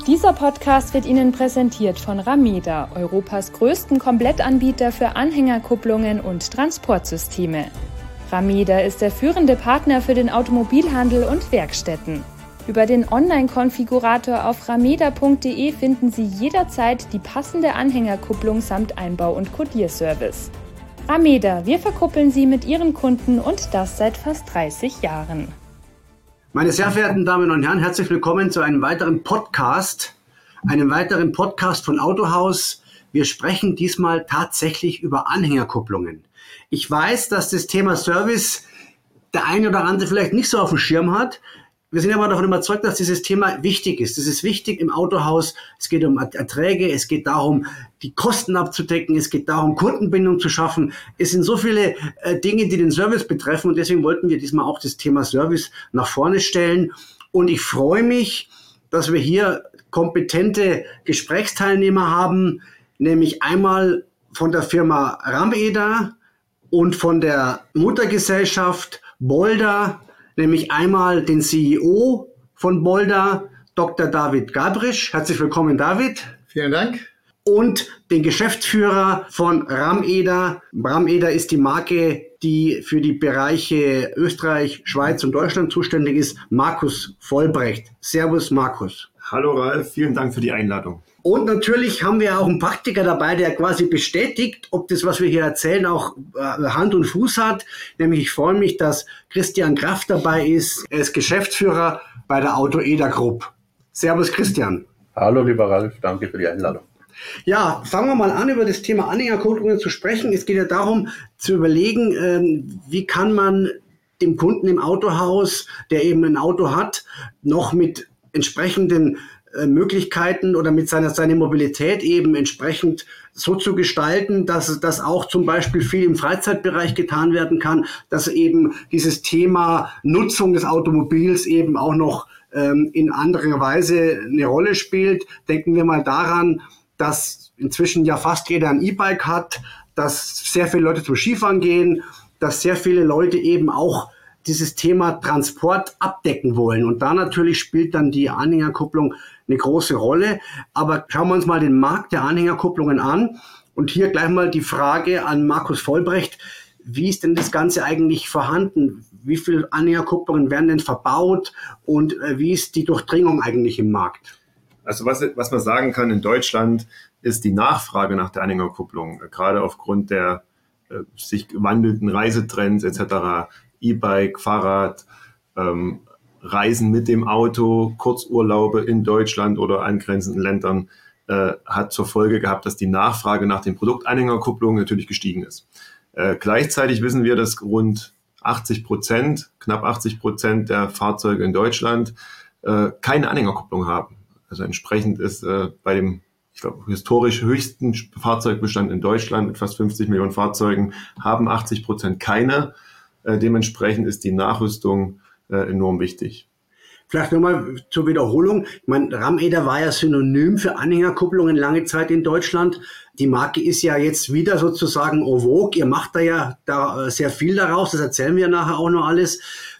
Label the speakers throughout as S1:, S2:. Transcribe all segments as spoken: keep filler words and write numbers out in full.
S1: Dieser Podcast wird Ihnen präsentiert von Rameda, Europas größten Komplettanbieter für Anhängerkupplungen und Transportsysteme. Rameda ist der führende Partner für den Automobilhandel und Werkstätten. Über den Online-Konfigurator auf rameda punkt de finden Sie jederzeit die passende Anhängerkupplung samt Einbau- und Kodierservice. Rameda, wir verkuppeln Sie mit Ihren Kunden und das seit fast dreißig Jahren.
S2: Meine sehr verehrten Damen und Herren, herzlich willkommen zu einem weiteren Podcast, einem weiteren Podcast von Autohaus. Wir sprechen diesmal tatsächlich über Anhängerkupplungen. Ich weiß, dass das Thema Service der eine oder andere vielleicht nicht so auf dem Schirm hat. Wir sind aber davon überzeugt, dass dieses Thema wichtig ist. Es ist wichtig im Autohaus. Es geht um Erträge, es geht darum, die Kosten abzudecken, es geht darum, Kundenbindung zu schaffen. Es sind so viele äh, Dinge, die den Service betreffen und deswegen wollten wir diesmal auch das Thema Service nach vorne stellen. Und ich freue mich, dass wir hier kompetente Gesprächsteilnehmer haben, nämlich einmal von der Firma Rameda und von der Muttergesellschaft Bolder, nämlich einmal den C E O von Bolder, Doktor David Gabrisch. Herzlich willkommen, David.
S3: Vielen Dank.
S2: Und den Geschäftsführer von Rameda. Rameda ist die Marke, die für die Bereiche Österreich, Schweiz und Deutschland zuständig ist, Markus Vollbrecht. Servus, Markus.
S3: Hallo Ralf, vielen Dank für die Einladung.
S2: Und natürlich haben wir auch einen Praktiker dabei, der quasi bestätigt, ob das, was wir hier erzählen, auch Hand und Fuß hat. Nämlich ich freue mich, dass Christian Kraft dabei ist. Er ist Geschäftsführer bei der Auto-Eder Group. Servus Christian.
S4: Hallo lieber Ralf, danke für die Einladung.
S2: Ja, fangen wir mal an, über das Thema Anhängerkupplungen zu sprechen. Es geht ja darum, zu überlegen, ähm, wie kann man dem Kunden im Autohaus, der eben ein Auto hat, noch mit entsprechenden äh, Möglichkeiten oder mit seiner seine Mobilität eben entsprechend so zu gestalten, dass das auch zum Beispiel viel im Freizeitbereich getan werden kann, dass eben dieses Thema Nutzung des Automobils eben auch noch ähm, in anderer Weise eine Rolle spielt. Denken wir mal daran, dass inzwischen ja fast jeder ein E-Bike hat, dass sehr viele Leute zum Skifahren gehen, dass sehr viele Leute eben auch dieses Thema Transport abdecken wollen. Und da natürlich spielt dann die Anhängerkupplung eine große Rolle. Aber schauen wir uns mal den Markt der Anhängerkupplungen an. Und hier gleich mal die Frage an Markus Vollbrecht. Wie ist denn das Ganze eigentlich vorhanden? Wie viele Anhängerkupplungen werden denn verbaut? Und wie ist die Durchdringung eigentlich im Markt?
S3: Also was, was man sagen kann, in Deutschland ist die Nachfrage nach der Anhängerkupplung, gerade aufgrund der äh, sich wandelnden Reisetrends et cetera, E-Bike, Fahrrad, ähm, Reisen mit dem Auto, Kurzurlaube in Deutschland oder angrenzenden Ländern, äh, hat zur Folge gehabt, dass die Nachfrage nach den Produktanhängerkupplungen natürlich gestiegen ist. Äh, gleichzeitig wissen wir, dass rund achtzig Prozent, knapp achtzig Prozent der Fahrzeuge in Deutschland äh, keine Anhängerkupplung haben. Also entsprechend ist äh, bei dem, ich glaube, historisch höchsten Fahrzeugbestand in Deutschland mit fast fünfzig Millionen Fahrzeugen haben achtzig Prozent keine. Äh, dementsprechend ist die Nachrüstung äh, enorm wichtig.
S2: Vielleicht nochmal zur Wiederholung. Ich meine, Rameda war ja synonym für Anhängerkupplungen lange Zeit in Deutschland. Die Marke ist ja jetzt wieder sozusagen en vogue. Ihr macht da ja da sehr viel daraus. Das erzählen wir nachher auch noch alles.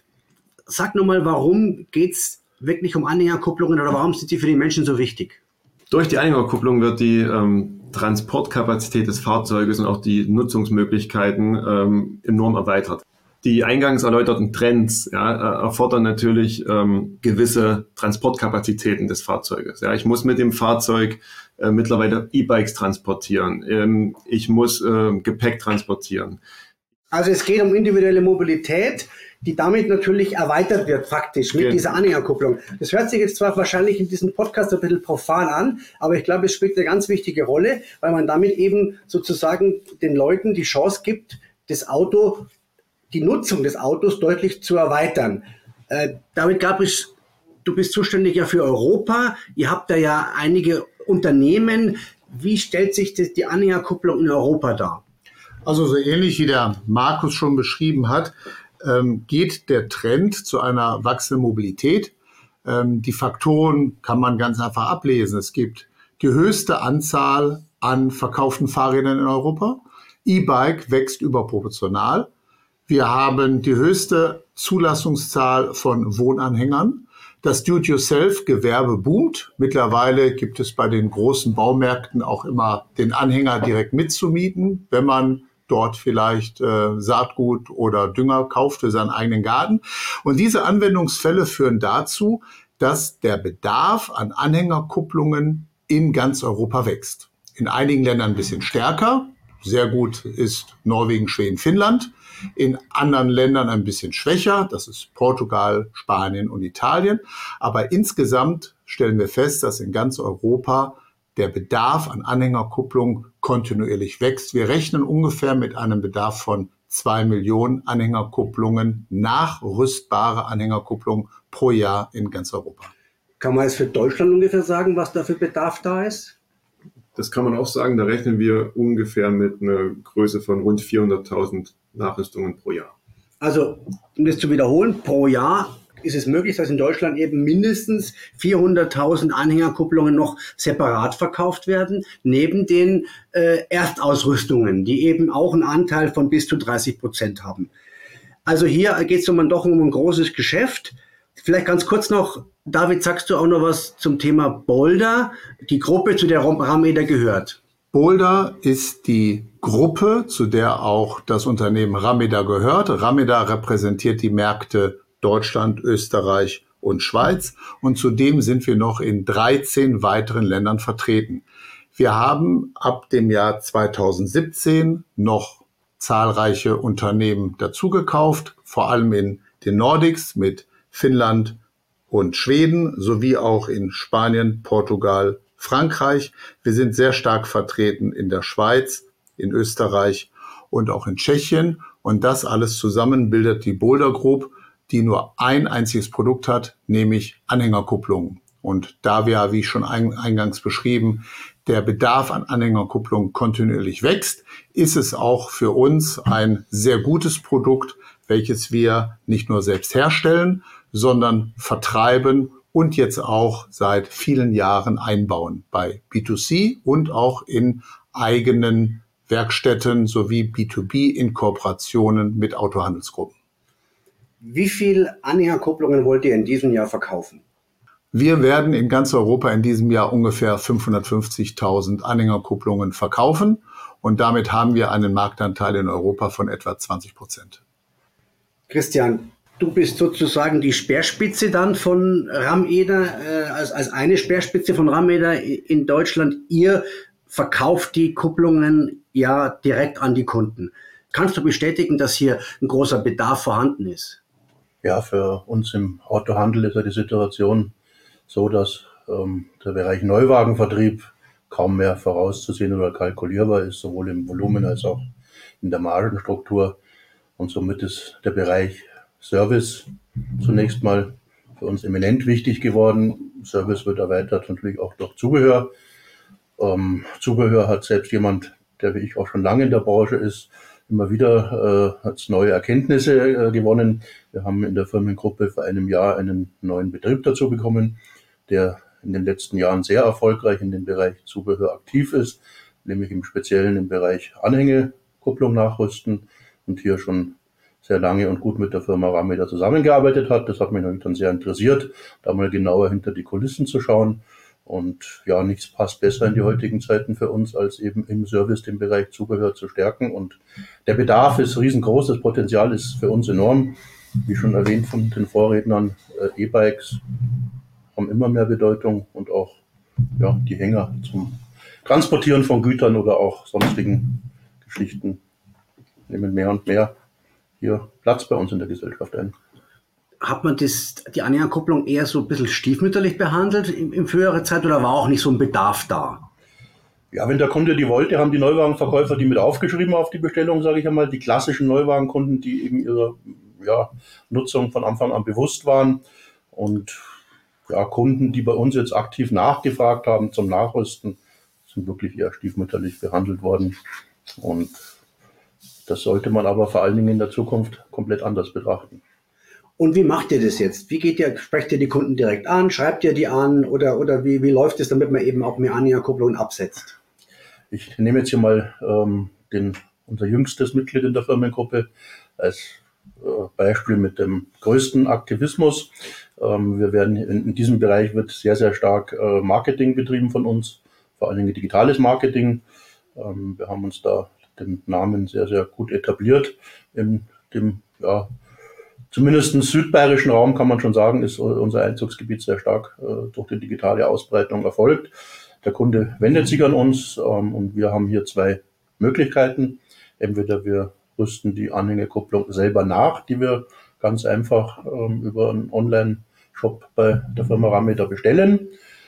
S2: Sag nochmal, warum geht's wirklich um Anhängerkupplungen oder warum sind die für die Menschen so wichtig?
S3: Durch die Anhängerkupplung wird die ähm, Transportkapazität des Fahrzeuges und auch die Nutzungsmöglichkeiten ähm, enorm erweitert. Die eingangs erläuterten Trends ja, erfordern natürlich ähm, gewisse Transportkapazitäten des Fahrzeuges. Ja, ich muss mit dem Fahrzeug äh, mittlerweile E-Bikes transportieren. Ähm, ich muss äh, Gepäck transportieren.
S2: Also es geht um individuelle Mobilität, die damit natürlich erweitert wird faktisch mit
S3: okay.
S2: dieser Anhängerkupplung. Das hört sich jetzt zwar wahrscheinlich in diesem Podcast ein bisschen profan an, aber ich glaube, es spielt eine ganz wichtige Rolle, weil man damit eben sozusagen den Leuten die Chance gibt, das Auto die Nutzung des Autos deutlich zu erweitern. Äh, David Gabrisch, du bist zuständig ja für Europa. Ihr habt da ja einige Unternehmen. Wie stellt sich das, die Anhängerkupplung in Europa dar?
S5: Also so ähnlich wie der Markus schon beschrieben hat, ähm, geht der Trend zu einer wachsenden Mobilität. Ähm, die Faktoren kann man ganz einfach ablesen. Es gibt die höchste Anzahl an verkauften Fahrrädern in Europa. E-Bike wächst überproportional. Wir haben die höchste Zulassungszahl von Wohnanhängern. Das Do-it-yourself-Gewerbe boomt. Mittlerweile gibt es bei den großen Baumärkten auch immer den Anhänger direkt mitzumieten, wenn man dort vielleicht äh, Saatgut oder Dünger kauft für seinen eigenen Garten. Und diese Anwendungsfälle führen dazu, dass der Bedarf an Anhängerkupplungen in ganz Europa wächst. In einigen Ländern ein bisschen stärker. Sehr gut ist Norwegen, Schweden, Finnland. In anderen Ländern ein bisschen schwächer. Das ist Portugal, Spanien und Italien. Aber insgesamt stellen wir fest, dass in ganz Europa der Bedarf an Anhängerkupplung kontinuierlich wächst. Wir rechnen ungefähr mit einem Bedarf von zwei Millionen Anhängerkupplungen, nachrüstbare Anhängerkupplungen pro Jahr in ganz Europa.
S2: Kann man jetzt für Deutschland ungefähr sagen, was da für Bedarf da ist?
S3: Das kann man auch sagen, da rechnen wir ungefähr mit einer Größe von rund vierhunderttausend Nachrüstungen pro Jahr.
S2: Also, um das zu wiederholen, pro Jahr ist es möglich, dass in Deutschland eben mindestens vierhunderttausend Anhängerkupplungen noch separat verkauft werden, neben den äh, Erstausrüstungen, die eben auch einen Anteil von bis zu dreißig Prozent haben. Also hier geht es um doch um ein großes Geschäft. Vielleicht ganz kurz noch, David, sagst du auch noch was zum Thema Boulder, die Gruppe, zu der Rameder gehört?
S5: Boulder ist die Gruppe, zu der auch das Unternehmen Rameder gehört. Rameder repräsentiert die Märkte Deutschland, Österreich und Schweiz. Und zudem sind wir noch in dreizehn weiteren Ländern vertreten. Wir haben ab dem Jahr zweitausendsiebzehn noch zahlreiche Unternehmen dazugekauft, vor allem in den Nordics mit Finnland und Schweden, sowie auch in Spanien, Portugal, Frankreich. Wir sind sehr stark vertreten in der Schweiz, in Österreich und auch in Tschechien. Und das alles zusammen bildet die Boulder Group, die nur ein einziges Produkt hat, nämlich Anhängerkupplungen. Und da wir, wie schon eingangs beschrieben, der Bedarf an Anhängerkupplungen kontinuierlich wächst, ist es auch für uns ein sehr gutes Produkt, welches wir nicht nur selbst herstellen, sondern vertreiben und jetzt auch seit vielen Jahren einbauen bei B zwei C und auch in eigenen Werkstätten sowie B zwei B in Kooperationen mit Autohandelsgruppen.
S2: Wie viele Anhängerkupplungen wollt ihr in diesem Jahr verkaufen?
S5: Wir werden in ganz Europa in diesem Jahr ungefähr fünfhundertfünfzigtausend Anhängerkupplungen verkaufen und damit haben wir einen Marktanteil in Europa von etwa zwanzig Prozent.
S2: Christian, du bist sozusagen die Speerspitze dann von Rameder, äh, als, als eine Speerspitze von Rameder in Deutschland. Ihr verkauft die Kupplungen ja direkt an die Kunden. Kannst du bestätigen, dass hier ein großer Bedarf vorhanden ist?
S4: Ja, für uns im Autohandel ist ja die Situation so, dass ähm, der Bereich Neuwagenvertrieb kaum mehr vorauszusehen oder kalkulierbar ist, sowohl im Volumen als auch in der Margenstruktur. Und somit ist der Bereich Service zunächst mal für uns eminent wichtig geworden. Service wird erweitert natürlich auch durch Zubehör. Ähm, Zubehör hat selbst jemand, der wie ich auch schon lange in der Branche ist, immer wieder äh, hat neue Erkenntnisse äh, gewonnen. Wir haben in der Firmengruppe vor einem Jahr einen neuen Betrieb dazu bekommen, der in den letzten Jahren sehr erfolgreich in dem Bereich Zubehör aktiv ist, nämlich im Speziellen im Bereich Anhängekupplung nachrüsten und hier schon sehr lange und gut mit der Firma Rameder zusammengearbeitet hat. Das hat mich natürlich dann sehr interessiert, da mal genauer hinter die Kulissen zu schauen. Und ja, nichts passt besser in die heutigen Zeiten für uns, als eben im Service den Bereich Zubehör zu stärken. Und der Bedarf ist riesengroß, das Potenzial ist für uns enorm. Wie schon erwähnt von den Vorrednern, äh, E-Bikes haben immer mehr Bedeutung und auch ja, die Hänger zum Transportieren von Gütern oder auch sonstigen Geschichten nehmen mehr und mehr hier Platz bei uns in der Gesellschaft ein.
S2: Hat man das, die Anhängerkupplung eher so ein bisschen stiefmütterlich behandelt in, in früherer Zeit oder war auch nicht so ein Bedarf da?
S4: Ja, wenn der Kunde die wollte, haben die Neuwagenverkäufer die mit aufgeschrieben auf die Bestellung, sage ich einmal. Die klassischen Neuwagenkunden, die eben ihrer ja, Nutzung von Anfang an bewusst waren. Und ja, Kunden, die bei uns jetzt aktiv nachgefragt haben zum Nachrüsten, sind wirklich eher stiefmütterlich behandelt worden. Und das sollte man aber vor allen Dingen in der Zukunft komplett anders betrachten.
S2: Und wie macht ihr das jetzt? Wie geht ihr, sprecht ihr die Kunden direkt an? Schreibt ihr die an? Oder, oder wie, wie läuft es, damit man eben auch mehr Anhängerkupplungen absetzt?
S4: Ich nehme jetzt hier mal ähm, den, unser jüngstes Mitglied in der Firmengruppe als Beispiel mit dem größten Aktivismus. Wir werden in diesem Bereich wird sehr, sehr stark Marketing betrieben von uns, vor allen Dingen digitales Marketing. Wir haben uns da den Namen sehr, sehr gut etabliert. In dem, ja, zumindest im südbayerischen Raum kann man schon sagen, ist unser Einzugsgebiet sehr stark durch die digitale Ausbreitung erfolgt. Der Kunde wendet sich an uns und wir haben hier zwei Möglichkeiten. Entweder wir rüsten die Anhängerkupplung selber nach, die wir ganz einfach ähm, über einen Online-Shop bei der Firma Rameter bestellen.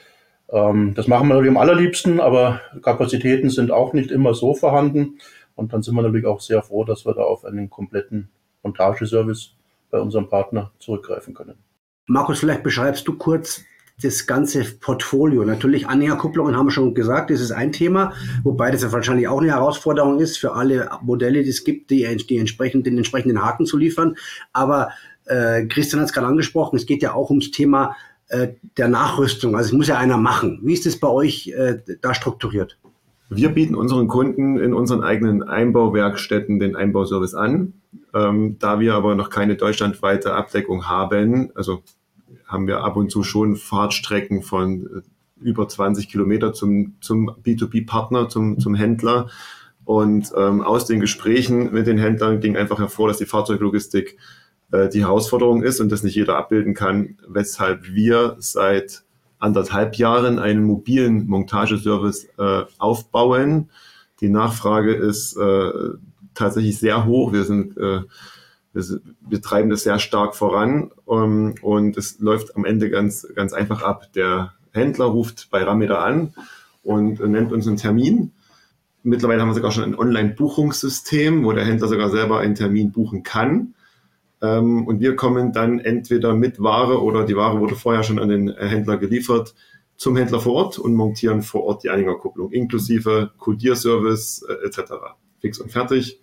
S4: Ähm, das machen wir natürlich am allerliebsten, aber Kapazitäten sind auch nicht immer so vorhanden. Und dann sind wir natürlich auch sehr froh, dass wir da auf einen kompletten Montageservice bei unserem Partner zurückgreifen können.
S2: Markus, vielleicht beschreibst du kurz das ganze Portfolio. Natürlich Anhängerkupplungen haben wir schon gesagt, das ist ein Thema, wobei das ja wahrscheinlich auch eine Herausforderung ist für alle Modelle, die es gibt, die, die entsprechend, den entsprechenden Haken zu liefern. Aber äh, Christian hat es gerade angesprochen, es geht ja auch ums Thema äh, der Nachrüstung. Also es muss ja einer machen. Wie ist das bei euch äh, da strukturiert?
S3: Wir bieten unseren Kunden in unseren eigenen Einbauwerkstätten den Einbauservice an. Ähm, da wir aber noch keine deutschlandweite Abdeckung haben, also haben wir ab und zu schon Fahrtstrecken von über zwanzig Kilometer zum, zum B zwei B-Partner, zum, zum Händler. Und ähm, aus den Gesprächen mit den Händlern ging einfach hervor, dass die Fahrzeuglogistik äh, die Herausforderung ist und das nicht jeder abbilden kann, weshalb wir seit anderthalb Jahren einen mobilen Montageservice äh, aufbauen. Die Nachfrage ist äh, tatsächlich sehr hoch. Wir sind äh, Wir, wir treiben das sehr stark voran um, und es läuft am Ende ganz, ganz einfach ab. Der Händler ruft bei Rameter an und nennt uns einen Termin. Mittlerweile haben wir sogar schon ein Online-Buchungssystem, wo der Händler sogar selber einen Termin buchen kann. Ähm, und wir kommen dann entweder mit Ware oder die Ware wurde vorher schon an den Händler geliefert zum Händler vor Ort und montieren vor Ort die Anhängerkupplung inklusive Kodierservice äh, et cetera. Fix und fertig.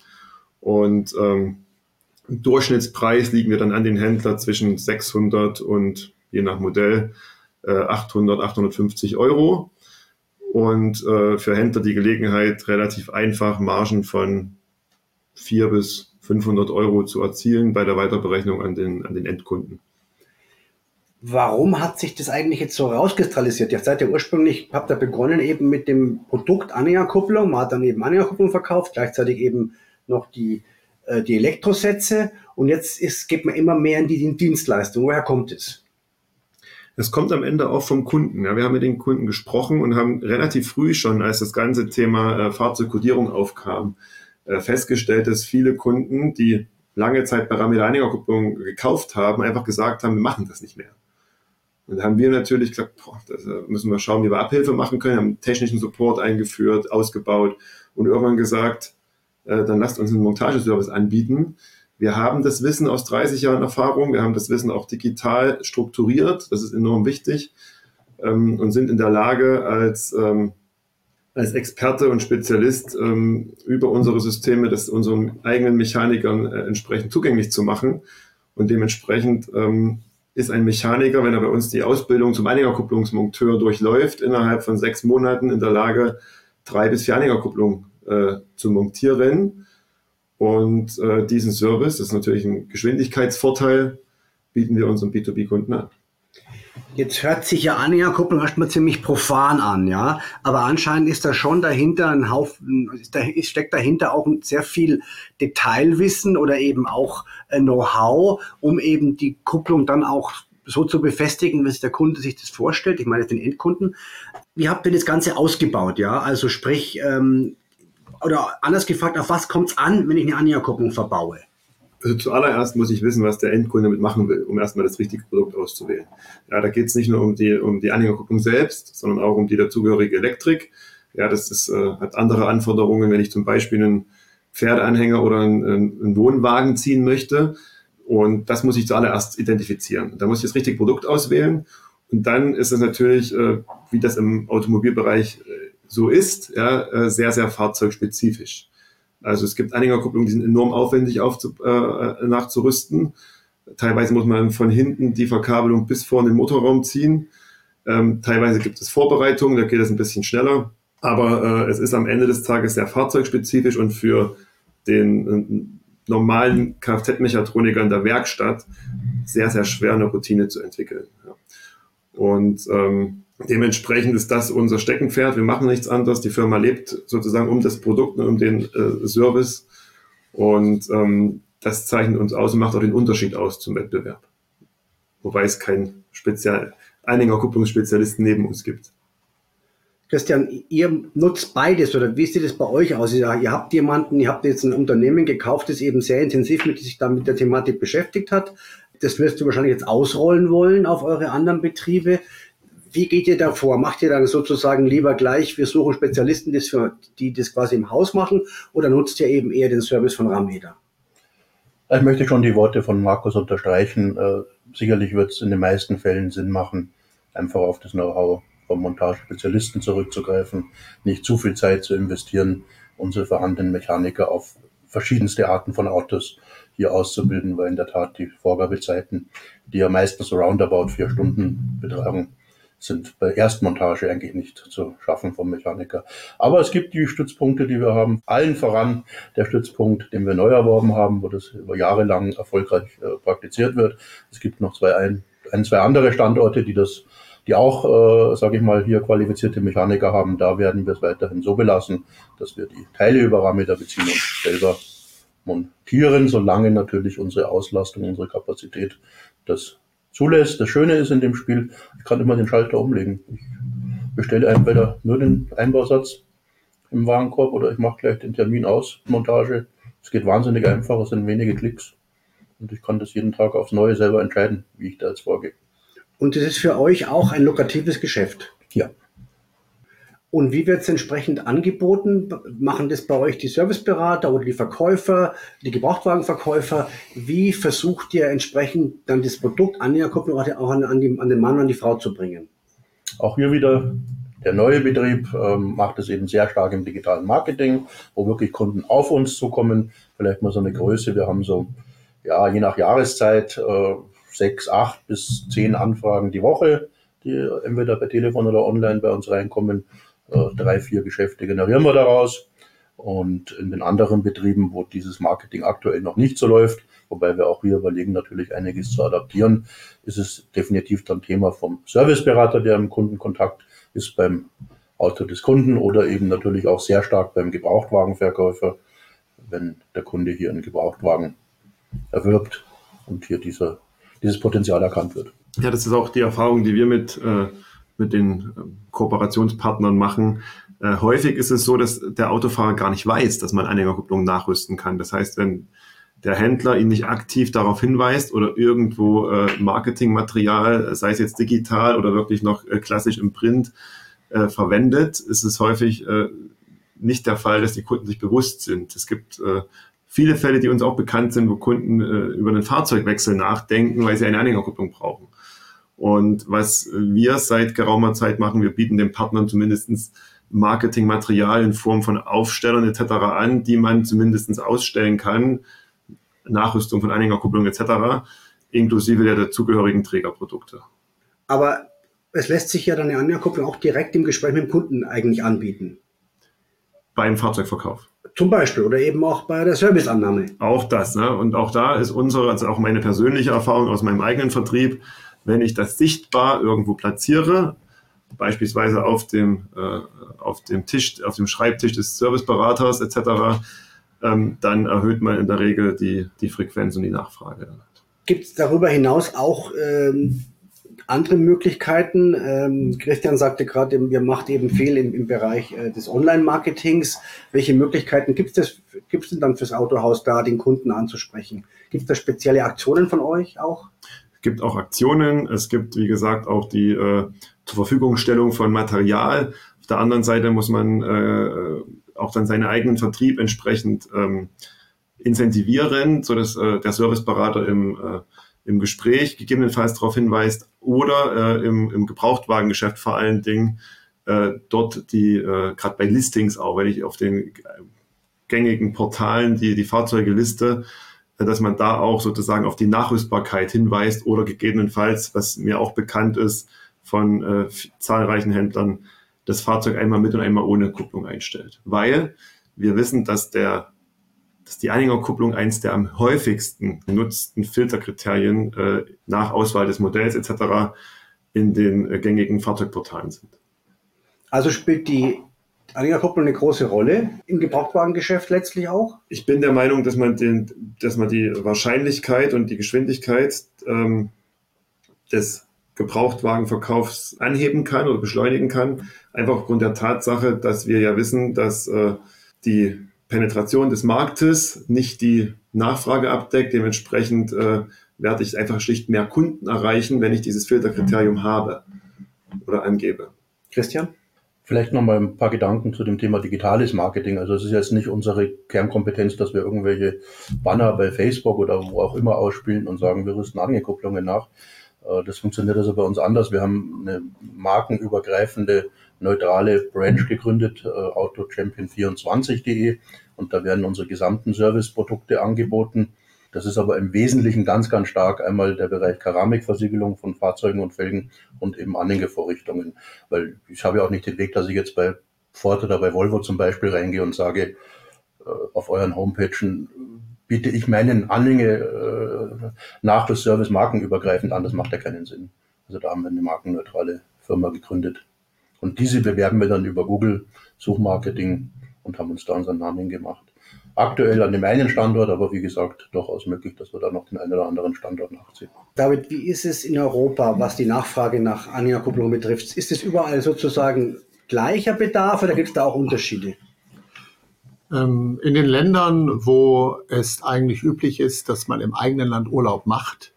S3: Und ähm, im Durchschnittspreis liegen wir dann an den Händler zwischen sechshundert und je nach Modell äh, achthundert, achthundertfünfzig Euro. Und äh, für Händler die Gelegenheit, relativ einfach Margen von vierhundert bis fünfhundert Euro zu erzielen bei der Weiterberechnung an den, an den Endkunden.
S2: Warum hat sich das eigentlich jetzt so rauskristallisiert? Jetzt seid ihr ursprünglich, habt ihr begonnen eben mit dem Produkt Anhängerkupplung, man hat dann eben Anhängerkupplung verkauft, gleichzeitig eben noch die die Elektrosätze und jetzt ist, geht man immer mehr in die Dienstleistung. Woher kommt es?
S3: Es kommt am Ende auch vom Kunden. Ja, wir haben mit den Kunden gesprochen und haben relativ früh schon, als das ganze Thema äh, Fahrzeugkodierung aufkam, äh, festgestellt, dass viele Kunden, die lange Zeit bei Rameter Anhängerkupplung gekauft haben, einfach gesagt haben, wir machen das nicht mehr. Und da haben wir natürlich gesagt, boah, das müssen wir schauen, wie wir Abhilfe machen können, haben technischen Support eingeführt, ausgebaut und irgendwann gesagt, dann lasst uns einen Montageservice anbieten. Wir haben das Wissen aus dreißig Jahren Erfahrung, wir haben das Wissen auch digital strukturiert, das ist enorm wichtig, ähm, und sind in der Lage, als, ähm, als Experte und Spezialist ähm, über unsere Systeme das unseren eigenen Mechanikern äh, entsprechend zugänglich zu machen. Und dementsprechend ähm, ist ein Mechaniker, wenn er bei uns die Ausbildung zum Anhängerkupplungsmonteur durchläuft, innerhalb von sechs Monaten in der Lage, drei bis vier Anhängerkupplungen Äh, zu montieren und äh, diesen Service, das ist natürlich ein Geschwindigkeitsvorteil, bieten wir unseren B zwei B-Kunden an.
S2: Jetzt hört sich ja Anhängerkupplung erstmal ziemlich profan an, ja, aber anscheinend ist da schon dahinter ein Haufen, ist da, steckt dahinter auch sehr viel Detailwissen oder eben auch äh, Know-how, um eben die Kupplung dann auch so zu befestigen, wie der Kunde sich das vorstellt. Ich meine jetzt den Endkunden. Wie habt ihr das Ganze ausgebaut, ja? Also sprich, ähm, oder anders gefragt, auf was kommt es an, wenn ich eine Anhängerkupplung verbaue?
S3: Also zuallererst muss ich wissen, was der Endkunde damit machen will, um erstmal das richtige Produkt auszuwählen. Ja, da geht es nicht nur um die, um die Anhängerkupplung selbst, sondern auch um die dazugehörige Elektrik. Ja, das ist, äh, hat andere Anforderungen, wenn ich zum Beispiel einen Pferdeanhänger oder einen, einen Wohnwagen ziehen möchte. Und das muss ich zuallererst identifizieren. Da muss ich das richtige Produkt auswählen. Und dann ist es natürlich, äh, wie das im Automobilbereich äh, so ist, ja, sehr, sehr fahrzeugspezifisch. Also es gibt Anhängerkupplungen, die sind enorm aufwendig aufzu, äh, nachzurüsten. Teilweise muss man von hinten die Verkabelung bis vor den Motorraum ziehen. Ähm, teilweise gibt es Vorbereitungen, da geht es ein bisschen schneller. Aber äh, es ist am Ende des Tages sehr fahrzeugspezifisch und für den äh, normalen Kfz-Mechatroniker in der Werkstatt sehr, sehr schwer, eine Routine zu entwickeln. Ja. Und ähm, dementsprechend ist das unser Steckenpferd. Wir machen nichts anderes. Die Firma lebt sozusagen um das Produkt und um den äh, Service. Und ähm, das zeichnet uns aus und macht auch den Unterschied aus zum Wettbewerb. Wobei es keinen Spezial- Anhängerkupplungsspezialisten neben uns gibt.
S2: Christian, ihr nutzt beides, oder wie sieht es bei euch aus? Ihr, ihr habt jemanden, ihr habt jetzt ein Unternehmen gekauft, das eben sehr intensiv mit sich damit der Thematik beschäftigt hat. Das wirst du wahrscheinlich jetzt ausrollen wollen auf eure anderen Betriebe. Wie geht ihr da vor? Macht ihr dann sozusagen lieber gleich, wir suchen Spezialisten, das für, die das quasi im Haus machen, oder nutzt ihr eben eher den Service von Rameda?
S4: Ich möchte schon die Worte von Markus unterstreichen. Äh, sicherlich wird es in den meisten Fällen Sinn machen, einfach auf das Know-how vom Montagespezialisten zurückzugreifen, nicht zu viel Zeit zu investieren, unsere vorhandenen Mechaniker auf verschiedenste Arten von Autos hier auszubilden, weil in der Tat die Vorgabezeiten, die ja meistens so roundabout vier Stunden betragen, sind bei Erstmontage eigentlich nicht zu schaffen vom Mechaniker. Aber es gibt die Stützpunkte, die wir haben. Allen voran der Stützpunkt, den wir neu erworben haben, wo das über Jahre lang erfolgreich äh, praktiziert wird. Es gibt noch zwei, ein, ein, zwei andere Standorte, die das die auch, äh, sage ich mal, hier qualifizierte Mechaniker haben. Da werden wir es weiterhin so belassen, dass wir die Teile über Rameda beziehen und selber montieren, solange natürlich unsere Auslastung, unsere Kapazität das zulässt. Das Schöne ist in dem Spiel, ich kann immer den Schalter umlegen. Ich bestelle entweder nur den Einbausatz im Warenkorb oder ich mache gleich den Termin aus, Montage. Es geht wahnsinnig einfach, es sind wenige Klicks und ich kann das jeden Tag aufs Neue selber entscheiden, wie ich da jetzt vorgehe.
S2: Und das ist für euch auch ein lukratives Geschäft?
S4: Ja.
S2: Und wie wird es entsprechend angeboten? Machen das bei euch die Serviceberater oder die Verkäufer, die Gebrauchtwagenverkäufer? Wie versucht ihr entsprechend dann das Produkt Anhängerkupplung auch an, an, die, an den Mann und an die Frau zu bringen?
S4: Auch hier wieder der neue Betrieb ähm, macht es eben sehr stark im digitalen Marketing, wo wirklich Kunden auf uns zukommen. Vielleicht mal so eine Größe. Wir haben so, ja, je nach Jahreszeit, äh, sechs, acht bis zehn Anfragen die Woche, die entweder per Telefon oder online bei uns reinkommen. Äh, drei, vier Geschäfte generieren wir daraus. Und in den anderen Betrieben, wo dieses Marketing aktuell noch nicht so läuft, wobei wir auch hier überlegen, natürlich einiges zu adaptieren, ist es definitiv dann Thema vom Serviceberater, der im Kundenkontakt ist, beim Auto des Kunden oder eben natürlich auch sehr stark beim Gebrauchtwagenverkäufer, wenn der Kunde hier einen Gebrauchtwagen erwirbt und hier dieser dieses Potenzial erkannt wird.
S3: Ja, das ist auch die Erfahrung, die wir mit, äh, mit den äh, Kooperationspartnern machen. Äh, häufig ist es so, dass der Autofahrer gar nicht weiß, dass man Anhängerkupplung nachrüsten kann. Das heißt, wenn der Händler ihn nicht aktiv darauf hinweist oder irgendwo äh, Marketingmaterial, sei es jetzt digital oder wirklich noch äh, klassisch im Print, äh, verwendet, ist es häufig äh, nicht der Fall, dass die Kunden sich bewusst sind. Es gibt äh, viele Fälle, die uns auch bekannt sind, wo Kunden äh, über den Fahrzeugwechsel nachdenken, weil sie eine Anhängerkupplung brauchen. Und was wir seit geraumer Zeit machen, wir bieten den Partnern zumindest Marketingmaterial in Form von Aufstellern et cetera an, die man zumindest ausstellen kann, Nachrüstung von Anhängerkupplung et cetera, inklusive der dazugehörigen Trägerprodukte.
S2: Aber es lässt sich ja dann eine Anhängerkupplung auch direkt im Gespräch mit dem Kunden eigentlich anbieten.
S3: Beim Fahrzeugverkauf.
S2: Zum Beispiel oder eben auch bei der Serviceannahme.
S3: Auch das, ne? Und auch da ist unsere, also auch meine persönliche Erfahrung aus meinem eigenen Vertrieb, wenn ich das sichtbar irgendwo platziere, beispielsweise auf dem, äh, auf dem Tisch, auf dem Schreibtisch des Serviceberaters et cetera, ähm, dann erhöht man in der Regel die, die Frequenz und die Nachfrage.
S2: Gibt es darüber hinaus auch ähm, andere Möglichkeiten? Ähm, Christian sagte gerade, ihr macht eben viel im, im Bereich äh, des Online-Marketings. Welche Möglichkeiten gibt es gibt's denn dann fürs Autohaus da, den Kunden anzusprechen? Gibt es da spezielle Aktionen von euch auch?
S3: Es gibt auch Aktionen. Es gibt, wie gesagt, auch die äh, zur Verfügungstellung von Material. Auf der anderen Seite muss man äh, auch dann seinen eigenen Vertrieb entsprechend ähm, incentivieren, sodass äh, der Serviceberater im äh, im Gespräch gegebenenfalls darauf hinweist oder äh, im, im Gebrauchtwagengeschäft vor allen Dingen äh, dort die, äh, gerade bei Listings auch, wenn ich auf den gängigen Portalen die, die Fahrzeuge liste, äh, dass man da auch sozusagen auf die Nachrüstbarkeit hinweist oder gegebenenfalls, was mir auch bekannt ist, von äh, zahlreichen Händlern, das Fahrzeug einmal mit und einmal ohne Kupplung einstellt. Weil wir wissen, dass der dass die Anhängerkupplung eines der am häufigsten genutzten Filterkriterien äh, nach Auswahl des Modells et cetera in den äh, gängigen Fahrzeugportalen sind.
S2: Also spielt die Anhängerkupplung eine große Rolle im Gebrauchtwagengeschäft letztlich auch?
S3: Ich bin der Meinung, dass man, den, dass man die Wahrscheinlichkeit und die Geschwindigkeit ähm, des Gebrauchtwagenverkaufs anheben kann oder beschleunigen kann, einfach aufgrund der Tatsache, dass wir ja wissen, dass äh, die Penetration des Marktes nicht die Nachfrage abdeckt. Dementsprechend äh, werde ich einfach schlicht mehr Kunden erreichen, wenn ich dieses Filterkriterium habe oder angebe.
S2: Christian?
S4: Vielleicht noch mal ein paar Gedanken zu dem Thema digitales Marketing. Also es ist jetzt nicht unsere Kernkompetenz, dass wir irgendwelche Banner bei Facebook oder wo auch immer ausspielen und sagen, wir rüsten Anhängerkupplungen nach. Das funktioniert also bei uns anders. Wir haben eine markenübergreifende, neutrale Branch gegründet, auto champion vierundzwanzig punkt de, und da werden unsere gesamten Serviceprodukte angeboten. Das ist aber im Wesentlichen ganz, ganz stark einmal der Bereich Keramikversiegelung von Fahrzeugen und Felgen und eben Anhängevorrichtungen. Weil ich habe ja auch nicht den Weg, dass ich jetzt bei Ford oder bei Volvo zum Beispiel reingehe und sage, auf euren Homepagen biete ich meinen Anhänge Nachrüstservice markenübergreifend an. Das macht ja keinen Sinn. Also da haben wir eine markenneutrale Firma gegründet. Und diese bewerben wir dann über Google Suchmarketing und haben uns da unseren Namen gemacht. Aktuell an dem einen Standort, aber wie gesagt, durchaus möglich, dass wir da noch den einen oder anderen Standort nachziehen.
S2: David, wie ist es in Europa, was die Nachfrage nach Anhängerkupplung betrifft? Ist es überall sozusagen gleicher Bedarf oder gibt es da auch Unterschiede?
S5: In den Ländern, wo es eigentlich üblich ist, dass man im eigenen Land Urlaub macht,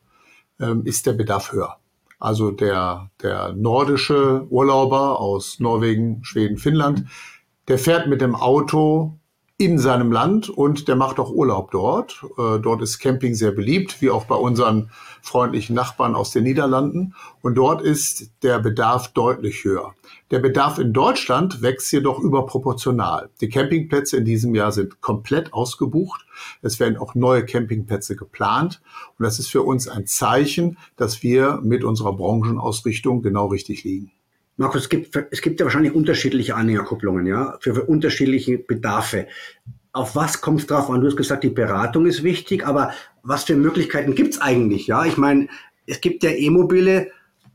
S5: ist der Bedarf höher. Also der, der nordische Urlauber aus Norwegen, Schweden, Finnland, der fährt mit dem Auto in seinem Land und der macht auch Urlaub dort. Äh, dort ist Camping sehr beliebt, wie auch bei unseren freundlichen Nachbarn aus den Niederlanden. Und dort ist der Bedarf deutlich höher. Der Bedarf in Deutschland wächst jedoch überproportional. Die Campingplätze in diesem Jahr sind komplett ausgebucht. Es werden auch neue Campingplätze geplant. Und das ist für uns ein Zeichen, dass wir mit unserer Branchenausrichtung genau richtig liegen.
S2: Markus, es gibt, es gibt ja wahrscheinlich unterschiedliche Anhängerkupplungen, ja, für, für unterschiedliche Bedarfe. Auf was kommt es drauf an? Du hast gesagt, die Beratung ist wichtig, aber was für Möglichkeiten gibt es eigentlich, ja? Ich meine, es gibt ja E-Mobile,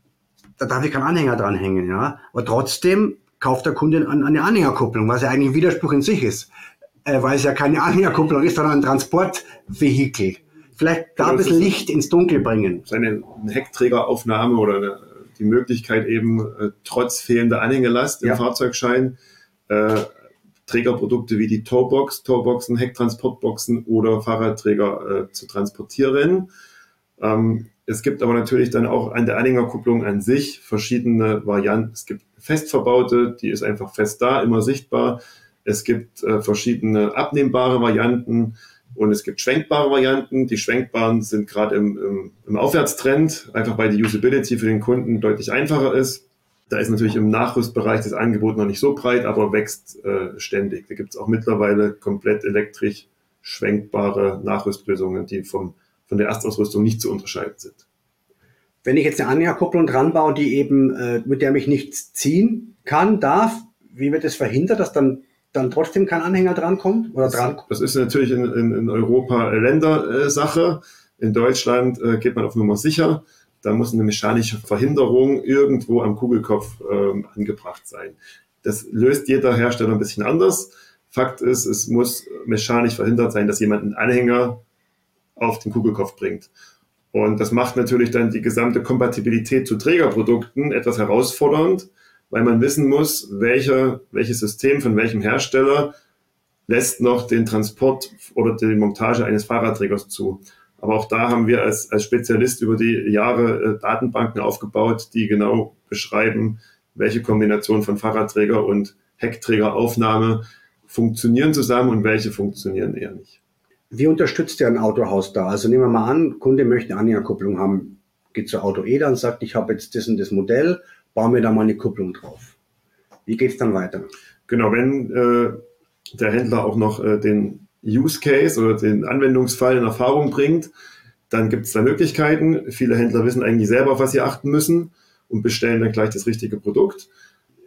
S2: da darf ich keinen Anhänger dranhängen, ja, aber trotzdem kauft der Kunde an, eine Anhängerkupplung, was ja eigentlich ein Widerspruch in sich ist, äh, weil es ja keine Anhängerkupplung ist, sondern ein Transportvehikel. Vielleicht da ein bisschen Licht ins Dunkel bringen.
S3: Seine Heckträgeraufnahme oder eine die Möglichkeit eben äh, trotz fehlender Anhängelast im
S2: ja.
S3: Fahrzeugschein äh, Trägerprodukte wie die Towbox, Towboxen, Hecktransportboxen oder Fahrradträger äh, zu transportieren. Ähm, es gibt aber natürlich dann auch an der Anhängerkupplung an sich verschiedene Varianten. Es gibt fest verbaute, die ist einfach fest da, immer sichtbar. Es gibt äh, verschiedene abnehmbare Varianten. Und es gibt schwenkbare Varianten. Die schwenkbaren sind gerade im, im, im Aufwärtstrend, einfach weil die Usability für den Kunden deutlich einfacher ist. Da ist natürlich im Nachrüstbereich das Angebot noch nicht so breit, aber wächst äh, ständig. Da gibt es auch mittlerweile komplett elektrisch schwenkbare Nachrüstlösungen, die vom, von der Erstausrüstung nicht zu unterscheiden sind.
S2: Wenn ich jetzt eine Anhängerkupplung dran baue, die eben, äh, mit der mich nichts ziehen kann, darf, wie wird es verhindert, dass dann dann trotzdem kein Anhänger drankommt oder dran?
S3: Das ist natürlich in, in, in Europa Ländersache. In Deutschland äh, geht man auf Nummer sicher. Da muss eine mechanische Verhinderung irgendwo am Kugelkopf ähm, angebracht sein. Das löst jeder Hersteller ein bisschen anders. Fakt ist, es muss mechanisch verhindert sein, dass jemand einen Anhänger auf den Kugelkopf bringt. Und das macht natürlich dann die gesamte Kompatibilität zu Trägerprodukten etwas herausfordernd, weil man wissen muss, welche, welches System von welchem Hersteller lässt noch den Transport oder die Montage eines Fahrradträgers zu. Aber auch da haben wir als, als Spezialist über die Jahre äh, Datenbanken aufgebaut, die genau beschreiben, welche Kombination von Fahrradträger und Heckträgeraufnahme funktionieren zusammen und welche funktionieren eher nicht.
S2: Wie unterstützt ihr ein Autohaus da? Also nehmen wir mal an, Kunde möchte eine Anhängerkupplung haben, geht zur AutoEda und sagt, ich habe jetzt das und das Modell, baue mir da mal eine Kupplung drauf. Wie geht's dann weiter?
S3: Genau, wenn äh, der Händler auch noch äh, den Use Case oder den Anwendungsfall in Erfahrung bringt, dann gibt es da Möglichkeiten. Viele Händler wissen eigentlich selber, auf was sie achten müssen und bestellen dann gleich das richtige Produkt.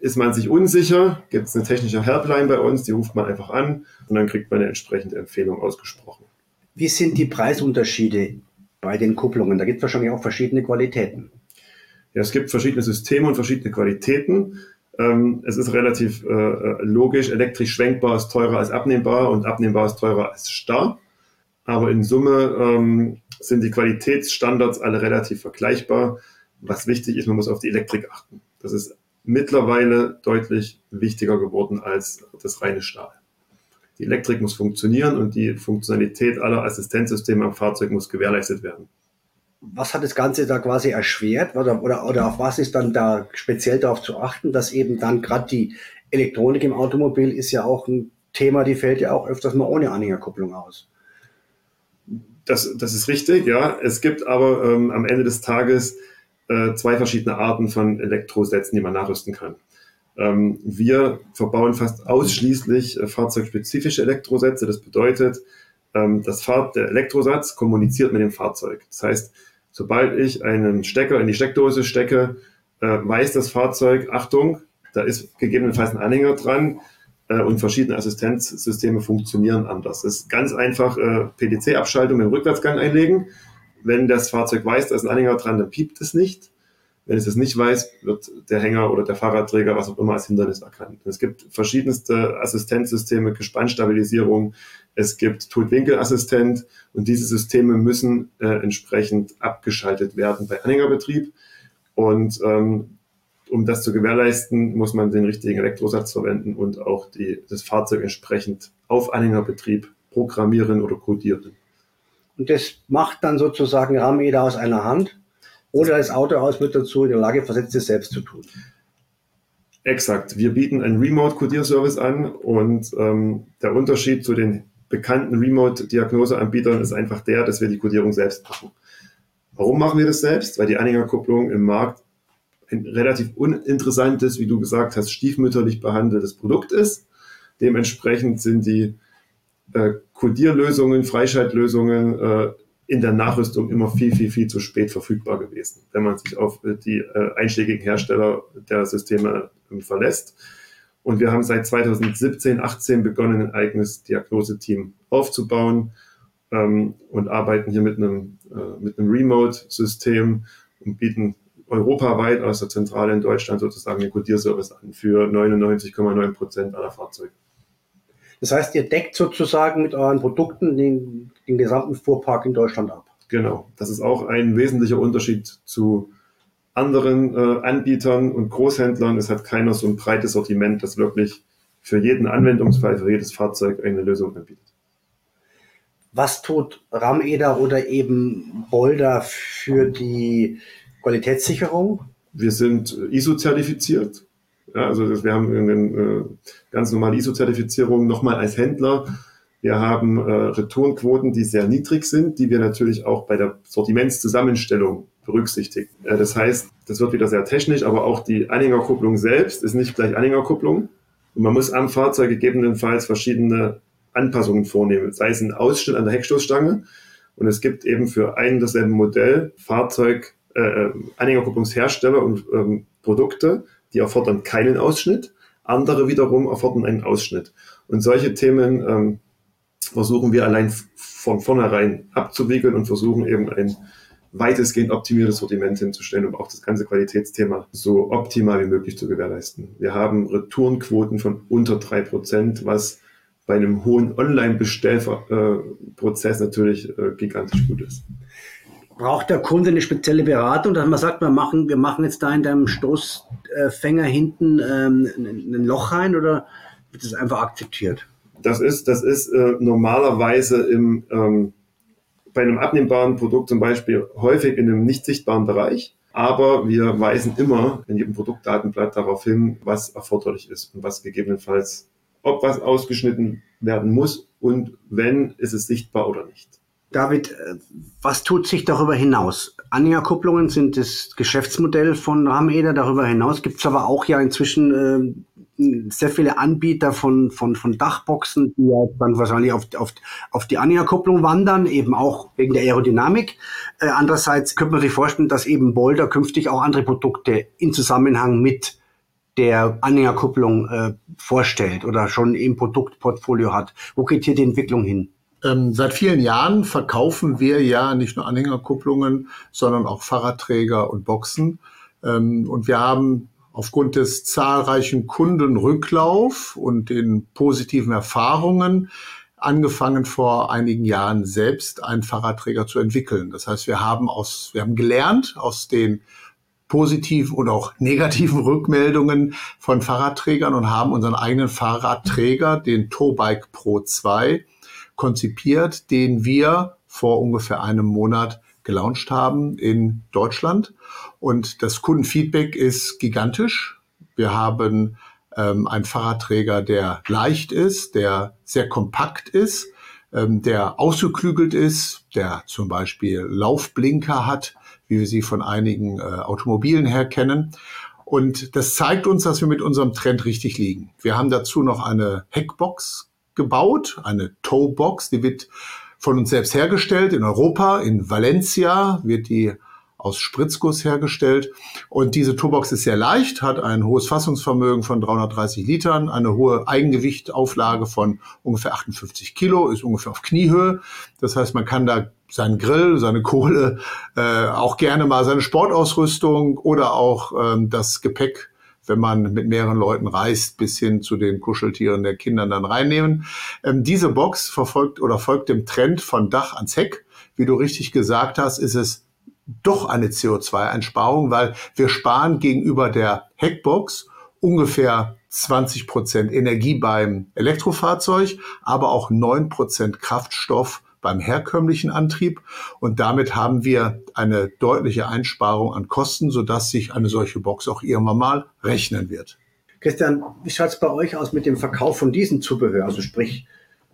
S3: ist man sich unsicher, gibt es eine technische Helpline bei uns, die ruft man einfach an und dann kriegt man eine entsprechende Empfehlung ausgesprochen.
S2: Wie sind die Preisunterschiede bei den Kupplungen? Da gibt es wahrscheinlich auch verschiedene Qualitäten.
S3: Ja, es gibt verschiedene Systeme und verschiedene Qualitäten. Ähm, es ist relativ äh, logisch, elektrisch schwenkbar ist teurer als abnehmbar und abnehmbar ist teurer als starr. Aber in Summe ähm, sind die Qualitätsstandards alle relativ vergleichbar. Was wichtig ist, man muss auf die Elektrik achten. Das ist mittlerweile deutlich wichtiger geworden als das reine Stahl. Die Elektrik muss funktionieren und die Funktionalität aller Assistenzsysteme am Fahrzeug muss gewährleistet werden.
S2: Was hat das Ganze da quasi erschwert oder, oder, oder auf was ist dann da speziell darauf zu achten, dass eben dann gerade die Elektronik im Automobil ist ja auch ein Thema, die fällt ja auch öfters mal ohne Anhängerkupplung aus.
S3: Das, das ist richtig, ja. Es gibt aber ähm, am Ende des Tages äh, zwei verschiedene Arten von Elektrosätzen, die man nachrüsten kann. Ähm, wir verbauen fast ausschließlich äh, fahrzeugspezifische Elektrosätze. Das bedeutet, ähm, das Fahr- der Elektrosatz kommuniziert mit dem Fahrzeug. Das heißt, sobald ich einen Stecker in die Steckdose stecke, äh, weiß das Fahrzeug, Achtung, da ist gegebenenfalls ein Anhänger dran, und verschiedene Assistenzsysteme funktionieren anders. Das ist ganz einfach äh, P D C-Abschaltung mit dem Rückwärtsgang einlegen. Wenn das Fahrzeug weiß, da ist ein Anhänger dran, dann piept es nicht. Wenn es das nicht weiß, wird der Hänger oder der Fahrradträger, was auch immer, als Hindernis erkannt. Es gibt verschiedenste Assistenzsysteme, Gespannstabilisierung, es gibt Totwinkelassistent und diese Systeme müssen äh, entsprechend abgeschaltet werden bei Anhängerbetrieb. Und ähm, um das zu gewährleisten, muss man den richtigen Elektrosatz verwenden und auch die, das Fahrzeug entsprechend auf Anhängerbetrieb programmieren oder codieren.
S2: Und das macht dann sozusagen Rameda aus einer Hand oder das Autohaus wird dazu in der Lage versetzt, es selbst zu tun?
S3: Exakt. Wir bieten einen Remote-Codierservice an und ähm, der Unterschied zu den bekannten Remote-Diagnoseanbietern ist einfach der, dass wir die Codierung selbst machen. Warum machen wir das selbst? Weil die Anhängerkupplung im Markt ein relativ uninteressantes, wie du gesagt hast, stiefmütterlich behandeltes Produkt ist. Dementsprechend sind die äh, Codierlösungen, Freischaltlösungen äh, in der Nachrüstung immer viel, viel, viel zu spät verfügbar gewesen, wenn man sich auf die äh, einschlägigen Hersteller der Systeme äh, verlässt. Und wir haben seit zweitausendsiebzehn, achtzehn begonnen, ein eigenes Diagnoseteam aufzubauen ähm, und arbeiten hier mit einem, äh, mit einem Remote-System und bieten europaweit aus der Zentrale in Deutschland sozusagen den Codierservice an für neunundneunzig Komma neun Prozent aller Fahrzeuge.
S2: Das heißt, ihr deckt sozusagen mit euren Produkten den, den gesamten Fuhrpark in Deutschland ab?
S3: Genau, das ist auch ein wesentlicher Unterschied zu anderen äh, Anbietern und Großhändlern. Es hat keiner so ein breites Sortiment, das wirklich für jeden Anwendungsfall, für jedes Fahrzeug eine Lösung anbietet.
S2: Was tut Rameda oder eben Bolder für die Qualitätssicherung?
S3: Wir sind I S O-zertifiziert. Ja, also das, wir haben eine äh, ganz normale I S O-Zertifizierung nochmal als Händler. Wir haben äh, Retourenquoten, die sehr niedrig sind, die wir natürlich auch bei der Sortimentszusammenstellung berücksichtigen. Äh, das heißt, das wird wieder sehr technisch, aber auch die Anhängerkupplung selbst ist nicht gleich Anhängerkupplung. Und man muss am Fahrzeug gegebenenfalls verschiedene Anpassungen vornehmen, sei es ein Ausschnitt an der Heckstoßstange. Und es gibt eben für ein und dasselbe Modell Fahrzeug, Äh, Anhängerkupplungshersteller und ähm, Produkte, die erfordern keinen Ausschnitt, andere wiederum erfordern einen Ausschnitt. Und solche Themen ähm, versuchen wir allein von vornherein abzuwickeln und versuchen eben ein weitestgehend optimiertes Sortiment hinzustellen, um auch das ganze Qualitätsthema so optimal wie möglich zu gewährleisten. Wir haben Retourenquoten von unter drei Prozent, was bei einem hohen Online-Bestellprozess natürlich äh, gigantisch gut ist.
S2: Braucht der Kunde eine spezielle Beratung, dass man sagt, wir machen, wir machen jetzt da in deinem Stoßfänger hinten ähm, ein Loch rein oder wird das einfach akzeptiert?
S3: Das ist, das ist äh, normalerweise im, ähm, bei einem abnehmbaren Produkt zum Beispiel häufig in einem nicht sichtbaren Bereich, aber wir weisen immer in jedem Produktdatenblatt darauf hin, was erforderlich ist und was gegebenenfalls, ob was ausgeschnitten werden muss und wenn, ist es sichtbar oder nicht.
S2: David, was tut sich darüber hinaus? Anhängerkupplungen sind das Geschäftsmodell von Rameda. Darüber hinaus gibt es aber auch ja inzwischen äh, sehr viele Anbieter von, von, von Dachboxen, die ja dann wahrscheinlich auf, auf, auf die Anhängerkupplung wandern, eben auch wegen der Aerodynamik. Äh, andererseits könnte man sich vorstellen, dass eben Bolder künftig auch andere Produkte in Zusammenhang mit der Anhängerkupplung äh, vorstellt oder schon im Produktportfolio hat? Wo geht hier die Entwicklung hin?
S5: Ähm, seit vielen Jahren verkaufen wir ja nicht nur Anhängerkupplungen, sondern auch Fahrradträger und Boxen. Ähm, und wir haben aufgrund des zahlreichen Kundenrücklauf und den positiven Erfahrungen angefangen vor einigen Jahren selbst einen Fahrradträger zu entwickeln. Das heißt, wir haben aus, wir haben gelernt aus den positiven und auch negativen Rückmeldungen von Fahrradträgern und haben unseren eigenen Fahrradträger, den Towbike Pro zwei, konzipiert, den wir vor ungefähr einem Monat gelauncht haben in Deutschland. Und das Kundenfeedback ist gigantisch. Wir haben ähm, einen Fahrradträger, der leicht ist, der sehr kompakt ist, ähm, der ausgeklügelt ist, der zum Beispiel Laufblinker hat, wie wir sie von einigen äh, Automobilen her kennen. Und das zeigt uns, dass wir mit unserem Trend richtig liegen. Wir haben dazu noch eine Heckbox gebaut, eine Towbox, die wird von uns selbst hergestellt in Europa, in Valencia wird die aus Spritzguss hergestellt. Und diese Towbox ist sehr leicht, hat ein hohes Fassungsvermögen von dreihundertdreißig Litern, eine hohe Eigengewichtauflage von ungefähr achtundfünfzig Kilo, ist ungefähr auf Kniehöhe. Das heißt, man kann da seinen Grill, seine Kohle, äh, auch gerne mal seine Sportausrüstung oder auch ähm, das Gepäck, wenn man mit mehreren Leuten reist, bis hin zu den Kuscheltieren der Kinder dann reinnehmen. Ähm, diese Box verfolgt oder folgt dem Trend von Dach ans Heck. Wie du richtig gesagt hast, ist es doch eine C O zwei Einsparung, weil wir sparen gegenüber der Heckbox ungefähr zwanzig Prozent Energie beim Elektrofahrzeug, aber auch neun Prozent Kraftstoff beim herkömmlichen Antrieb. Und damit haben wir eine deutliche Einsparung an Kosten, sodass sich eine solche Box auch irgendwann mal rechnen wird.
S2: Christian, wie schaut es bei euch aus mit dem Verkauf von diesem Zubehör, also sprich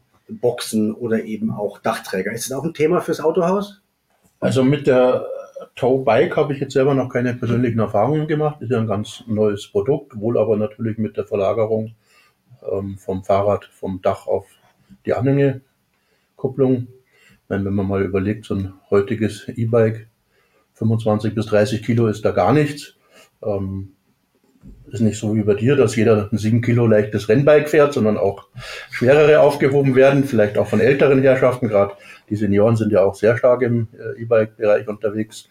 S2: Boxen oder eben auch Dachträger? Ist das auch ein Thema fürs Autohaus?
S4: Also mit der Towbike habe ich jetzt selber noch keine persönlichen Erfahrungen gemacht. Ist ja ein ganz neues Produkt, wohl aber natürlich mit der Verlagerung ähm, vom Fahrrad, vom Dach auf die Anhängekupplung. Wenn man mal überlegt, so ein heutiges E-Bike, fünfundzwanzig bis dreißig Kilo ist da gar nichts. Ähm, ist nicht so wie bei dir, dass jeder ein sieben Kilo leichtes Rennbike fährt, sondern auch schwerere aufgehoben werden, vielleicht auch von älteren Herrschaften. Gerade die Senioren sind ja auch sehr stark im E-Bike-Bereich unterwegs.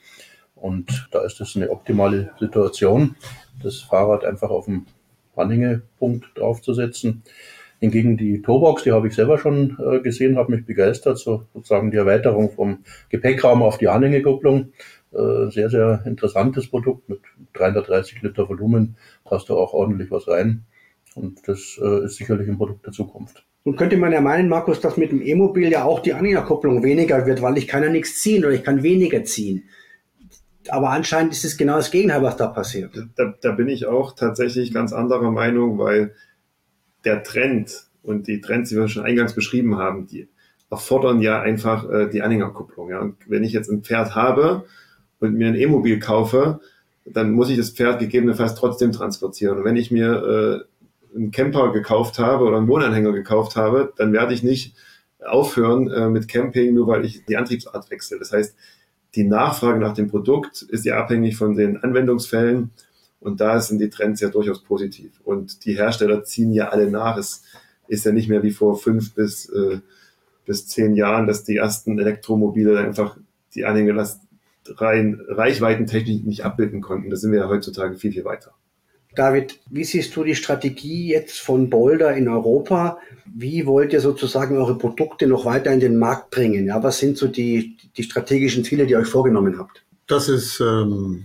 S4: Und da ist es eine optimale Situation, das Fahrrad einfach auf dem Anhängepunkt draufzusetzen. Hingegen die Towbox, die habe ich selber schon äh, gesehen, habe mich begeistert, so sozusagen die Erweiterung vom Gepäckraum auf die Anhängekupplung. Äh, sehr, sehr interessantes Produkt mit dreihundertdreißig Liter Volumen, passt da auch ordentlich was rein. Und das äh, ist sicherlich ein Produkt der Zukunft.
S2: Und könnte man ja meinen, Markus, dass mit dem E-Mobil ja auch die Anhängerkupplung weniger wird, weil ich kann ja nichts ziehen oder ich kann weniger ziehen. Aber anscheinend ist es genau das Gegenteil, was da passiert.
S3: Da, da bin ich auch tatsächlich ganz anderer Meinung, weil der Trend und die Trends, die wir schon eingangs beschrieben haben, die erfordern ja einfach äh, die Anhängerkupplung. Ja? Und wenn ich jetzt ein Pferd habe und mir ein E-Mobil kaufe, dann muss ich das Pferd gegebenenfalls trotzdem transportieren. Und wenn ich mir äh, einen Camper gekauft habe oder einen Wohnanhänger gekauft habe, dann werde ich nicht aufhören äh, mit Camping, nur weil ich die Antriebsart wechsle. Das heißt, die Nachfrage nach dem Produkt ist ja abhängig von den Anwendungsfällen. Und da sind die Trends ja durchaus positiv. Und die Hersteller ziehen ja alle nach. Es ist ja nicht mehr wie vor fünf bis, äh, bis zehn Jahren, dass die ersten Elektromobile einfach die Anhängelast rein reichweitentechnisch nicht abbilden konnten. Da sind wir ja heutzutage viel, viel weiter.
S2: David, wie siehst du die Strategie jetzt von Boulder in Europa? Wie wollt ihr sozusagen eure Produkte noch weiter in den Markt bringen? Ja, was sind so die, die strategischen Ziele, die ihr euch vorgenommen habt?
S5: Das ist ähm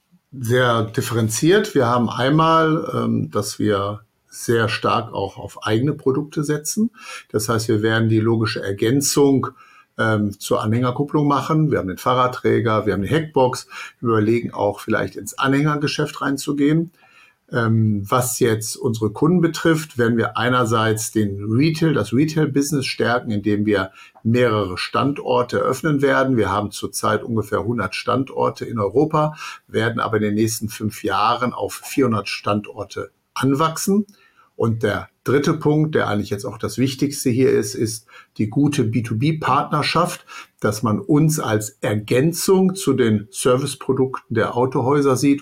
S5: sehr differenziert. Wir haben einmal, ähm, dass wir sehr stark auch auf eigene Produkte setzen. Das heißt, wir werden die logische Ergänzung ähm, zur Anhängerkupplung machen. Wir haben den Fahrradträger, wir haben die Heckbox. Wir überlegen auch vielleicht ins Anhängergeschäft reinzugehen. Ähm, was jetzt unsere Kunden betrifft, werden wir einerseits den Retail, das Retail-Business stärken, indem wir mehrere Standorte eröffnen werden. Wir haben zurzeit ungefähr hundert Standorte in Europa, werden aber in den nächsten fünf Jahren auf vierhundert Standorte anwachsen. Und der dritte Punkt, der eigentlich jetzt auch das Wichtigste hier ist, ist die gute B zwei B Partnerschaft, dass man uns als Ergänzung zu den Serviceprodukten der Autohäuser sieht und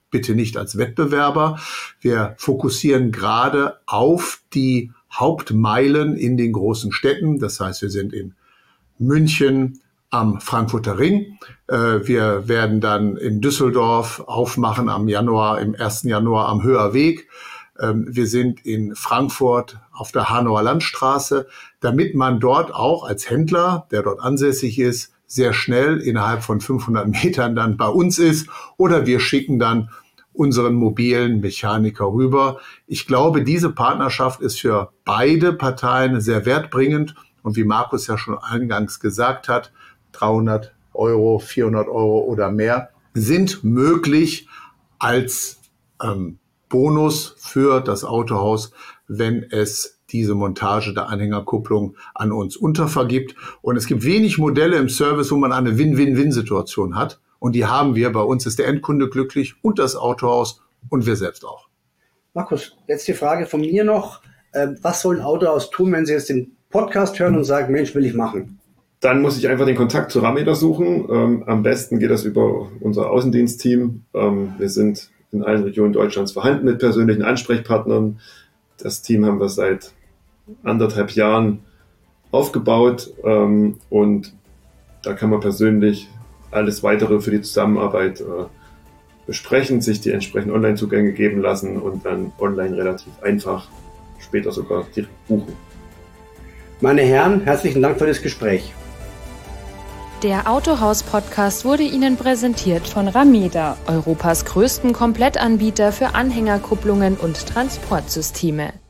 S5: bitte nicht als Wettbewerber. Wir fokussieren gerade auf die Hauptmeilen in den großen Städten. Das heißt, wir sind in München am Frankfurter Ring. Wir werden dann in Düsseldorf aufmachen am Januar, im ersten Januar am Höher Weg. Wir sind in Frankfurt auf der Hanauer Landstraße, damit man dort auch als Händler, der dort ansässig ist, sehr schnell innerhalb von fünfhundert Metern dann bei uns ist, oder wir schicken dann unseren mobilen Mechaniker rüber. Ich glaube, diese Partnerschaft ist für beide Parteien sehr wertbringend, und wie Markus ja schon eingangs gesagt hat, dreihundert Euro, vierhundert Euro oder mehr sind möglich als ähm, Bonus für das Autohaus, wenn es diese Montage der Anhängerkupplung an uns untervergibt. Und es gibt wenig Modelle im Service, wo man eine Win-Win-Win-Situation hat. Und die haben wir. Bei uns ist der Endkunde glücklich und das Autohaus und wir selbst auch.
S2: Markus, letzte Frage von mir noch. Was soll ein Autohaus tun, wenn Sie jetzt den Podcast hören und sagen, Mensch, will ich machen?
S3: Dann muss ich einfach den Kontakt zu Rameda suchen. Ähm, am besten geht das über unser Außendienstteam. Ähm, wir sind in allen Regionen Deutschlands vorhanden mit persönlichen Ansprechpartnern. Das Team haben wir seit anderthalb Jahren aufgebaut, ähm, und da kann man persönlich alles Weitere für die Zusammenarbeit äh, besprechen, sich die entsprechenden Online-Zugänge geben lassen und dann online relativ einfach später sogar direkt buchen.
S2: Meine Herren, herzlichen Dank für das Gespräch.
S1: Der Autohaus-Podcast wurde Ihnen präsentiert von Rameda, Europas größten Komplettanbieter für Anhängerkupplungen und Transportsysteme.